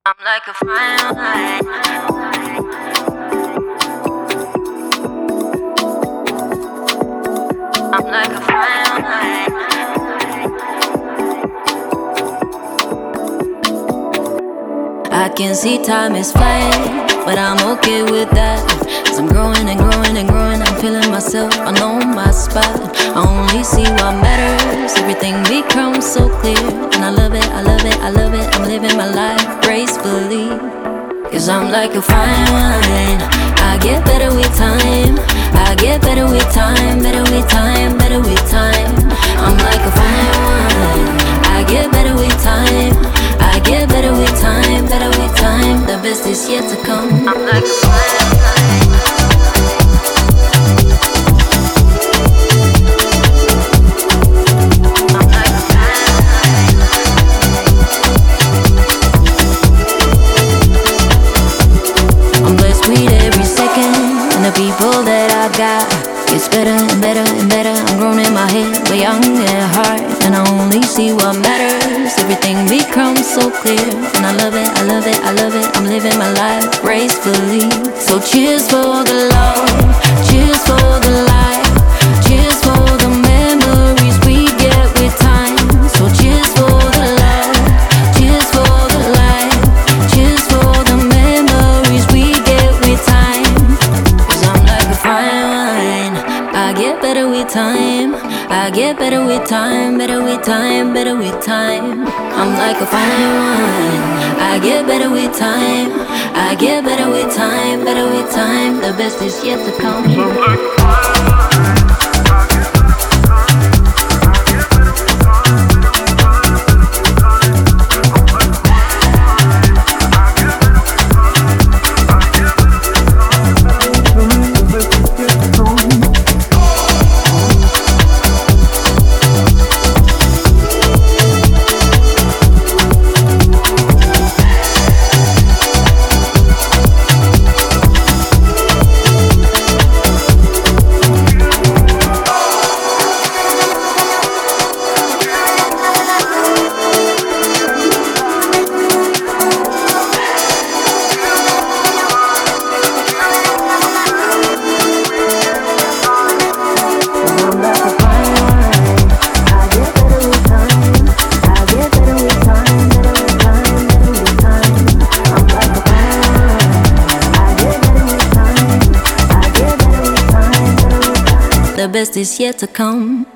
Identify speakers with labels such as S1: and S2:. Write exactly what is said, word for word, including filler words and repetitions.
S1: I'm like a fine wine. I'm like a fine wine. I can see time is flying, but I'm okay with that. Cause I'm growing and growing and growing. I'm feeling myself, I know my spot. I only see what matters. Everything becomes so clear. And I love it, I love it, I love it. I'm living my life gracefully. Cause I'm like a fine wine. I get better with time. I get better with time. Better with time, better with time. I'm like a fine wine. I get better with time. I get better with time. Better with time. The best is yet to come. I'm like a fine wine. The people that I got gets better and better and better. I'm grown in my head, but young at heart. And I only see what matters. Everything becomes so clear. And I love it, I love it, I love it. I'm living my life gracefully. So cheers for the love. Cheers for the life. Cheers for the memories we get with time. So cheers for the love. Cheers for the life. Cheers for the memories we get with time. I get better with time. I get better with time. Better with time. Better with time. I'm like a fine wine. I get better with time. I get better with time. Better with time. The best is yet to come. The best is yet to come.